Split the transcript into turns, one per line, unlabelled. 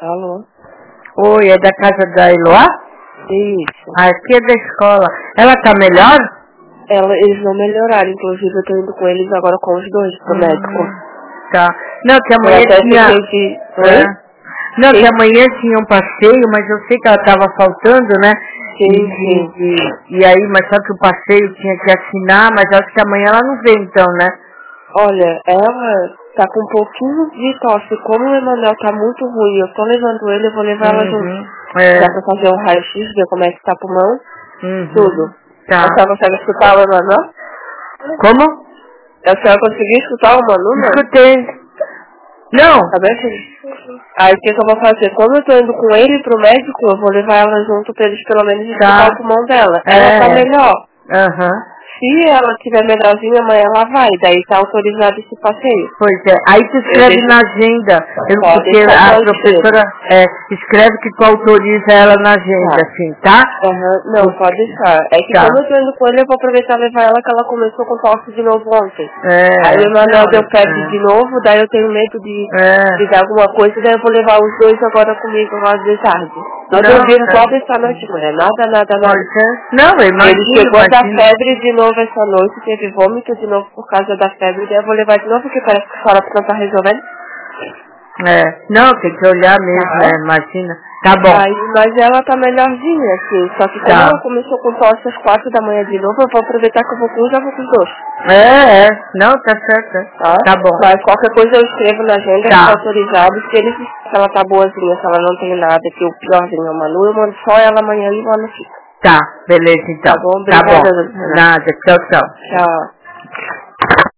Alô?
Oi, é da casa da Eloá?
Isso.
Aqui é da escola. Ela tá melhor?
Eles não melhoraram, inclusive eu tô indo com eles agora com os dois pro médico.
Tá. Não, que amanhã
Eu até
tinha...
fiquei de... Oi?
Não,
Sim.
que amanhã tinha um passeio, mas eu sei que ela tava faltando, né?
Sim.
E aí, mas só que o passeio tinha que assinar, mas acho que amanhã ela não vem então, né?
Olha, ela tá com um pouquinho de tosse. Como o Emanuel tá muito ruim, eu tô levando ele, eu vou levar ela junto. Dá pra fazer um raio-x, ver como é que tá o pulmão, tudo.
Tá.
A senhora consegue escutar o Emanuel?
Como?
A senhora conseguiu escutar o Manu, não?
Escutei. Não.
Tá bem, filho? Aí o que eu vou fazer? Como eu tô indo com ele pro médico, eu vou levar ela junto pra eles pelo menos escutar o pulmão dela. Ela tá melhor. Se ela estiver melhorzinha, amanhã ela vai. Daí tá autorizado esse passeio.
Pois é. Aí tu escreve na agenda. Porque a professora escreve que tu autoriza ela na agenda, assim, tá?
Não, pode deixar. É que como eu tô indo com ele, eu vou aproveitar e levar ela, que ela começou com tosse de novo ontem. Aí o Emanuel deu febre de novo, daí eu tenho medo de dar alguma coisa, daí eu vou levar os dois agora comigo lá de tarde. Nós dormimos toda essa noite, mulher. Nada.
Não, eu imagino.
Ele chegou a dar febre de novo essa noite, teve vômito de novo por causa da febre, daí eu vou levar de novo, porque parece que a senhora não tá resolvendo.
Não, tem que olhar mesmo, né? Imagina. Tá bom.
Mas ela tá melhorzinha, assim, só que como ela começou com tosse às 4 da manhã de novo, eu vou aproveitar que eu vou com um, já vou com os dois.
Não, tá certo.
Tá bom. Mas qualquer coisa eu escrevo na agenda, tá autorizado, se ela tá boazinha, se ela não tem nada, que o piorzinho é o Manu, eu mando só ela amanhã e o Manu fica.
Tá, beleza então.
Tá bom, obrigada.
Nada, tchau.
Tchau.